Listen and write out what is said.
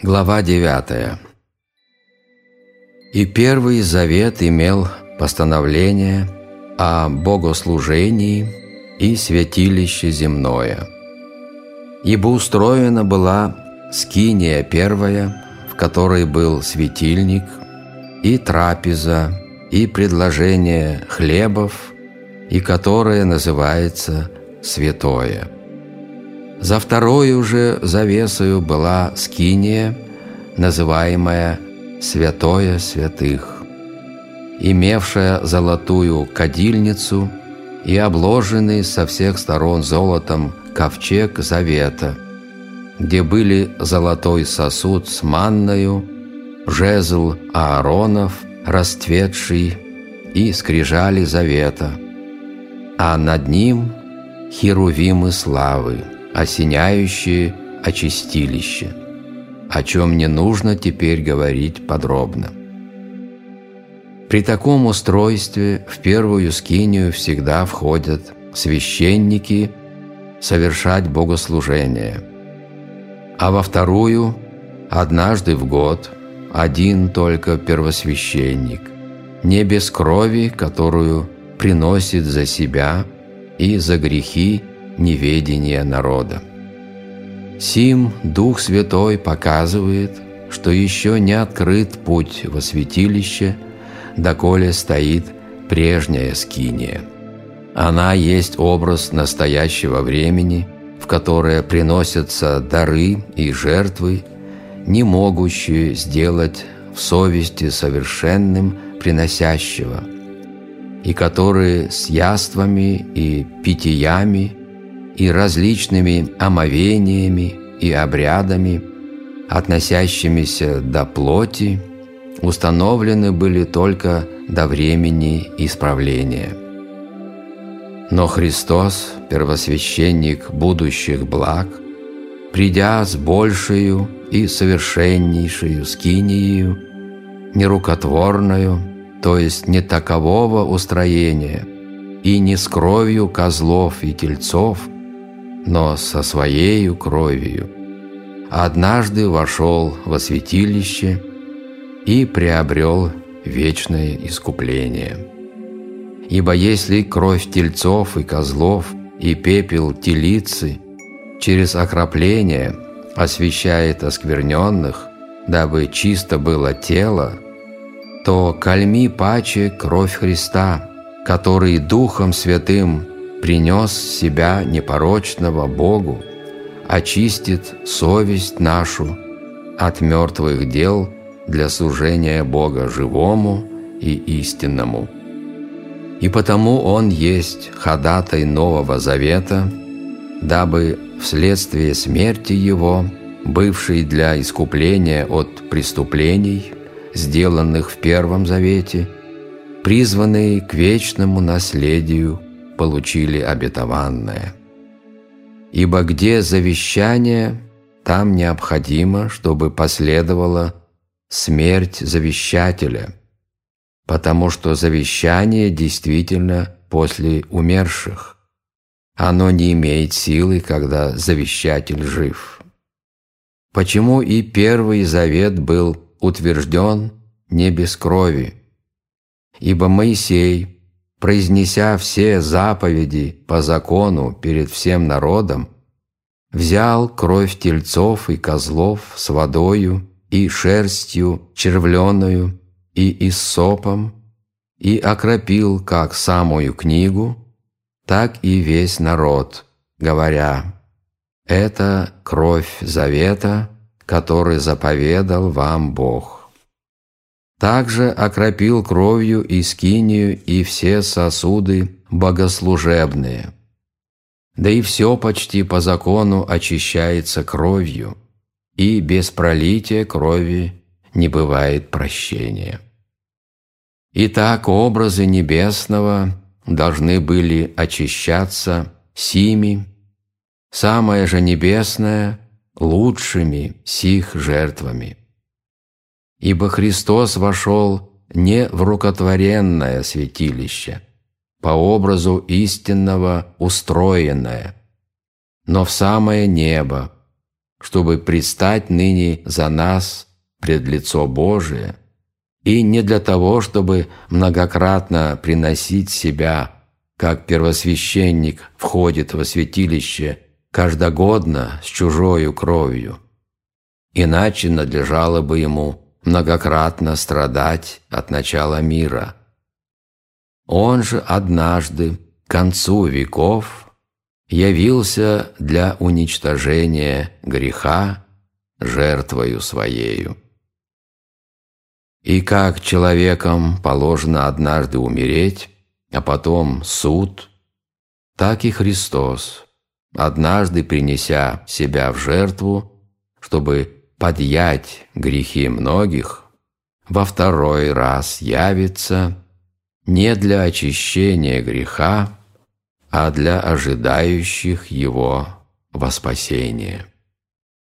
Глава 9. «И Первый Завет имел постановление о богослужении и святилище земное. Ибо устроена была скиния первая, в которой был светильник, и трапеза, и предложение хлебов, и которое называется святое. За второю же завесою была скиния, называемая святое святых, имевшая золотую кадильницу и обложенный со всех сторон золотом ковчег завета, где были золотой сосуд с манною, жезл Ааронов, расцветший, и скрижали завета, а над ним херувимы славы, осеняющие очистилище, о чем не нужно теперь говорить подробно. При таком устройстве в первую скинию всегда входят священники совершать богослужение, а во вторую однажды в год один только первосвященник, не без крови, которую приносит за себя и за грехи неведения народа. Сим Дух Святой показывает, что еще не открыт путь во святилище, доколе стоит прежняя скиния. Она есть образ настоящего времени, в которое приносятся дары и жертвы, не могущие сделать в совести совершенным приносящего, и которые с яствами и питьями и различными омовениями и обрядами, относящимися до плоти, установлены были только до времени исправления. Но Христос, первосвященник будущих благ, придя с большею и совершеннейшею скиниею, нерукотворною, то есть не такового устроения, и не с кровью козлов и тельцов, но со Своею кровью, однажды вошел во святилище и приобрел вечное искупление. Ибо если кровь тельцов и козлов и пепел телицы через окропление освящает оскверненных, дабы чисто было тело, то кальми паче кровь Христа, который Духом Святым принес себя непорочного Богу, очистит совесть нашу от мертвых дел для служения Бога живому и истинному. И потому Он есть ходатай Нового Завета, дабы вследствие смерти Его, бывшей для искупления от преступлений, сделанных в Первом Завете, призванные к вечному наследию получили обетованное. Ибо где завещание, там необходимо, чтобы последовала смерть завещателя, потому что завещание действительно после умерших. Оно не имеет силы, когда завещатель жив. Почему и Первый Завет был утвержден не без крови? Ибо Моисей, произнеся все заповеди по закону перед всем народом, взял кровь тельцов и козлов с водою и шерстью червленою и иссопом и окропил как самую книгу, так и весь народ, говоря: «Это кровь завета, который заповедал вам Бог». Также окропил кровью и скинию и все сосуды богослужебные. Да и все почти по закону очищается кровью, и без пролития крови не бывает прощения. Итак, образы небесного должны были очищаться сими, самое же небесное лучшими сих жертвами. Ибо Христос вошел не в рукотворенное святилище, по образу истинного устроенное, но в самое небо, чтобы предстать ныне за нас пред лицо Божие, и не для того, чтобы многократно приносить себя, как первосвященник входит во святилище каждогодно с чужою кровью. Иначе надлежало бы ему многократно страдать от начала мира. Он же однажды, к концу веков, явился для уничтожения греха жертвою Своею. И как человекам положено однажды умереть, а потом суд, так и Христос, однажды принеся себя в жертву, чтобы подъять грехи многих, во второй раз явится не для очищения греха, а для ожидающих его во спасение.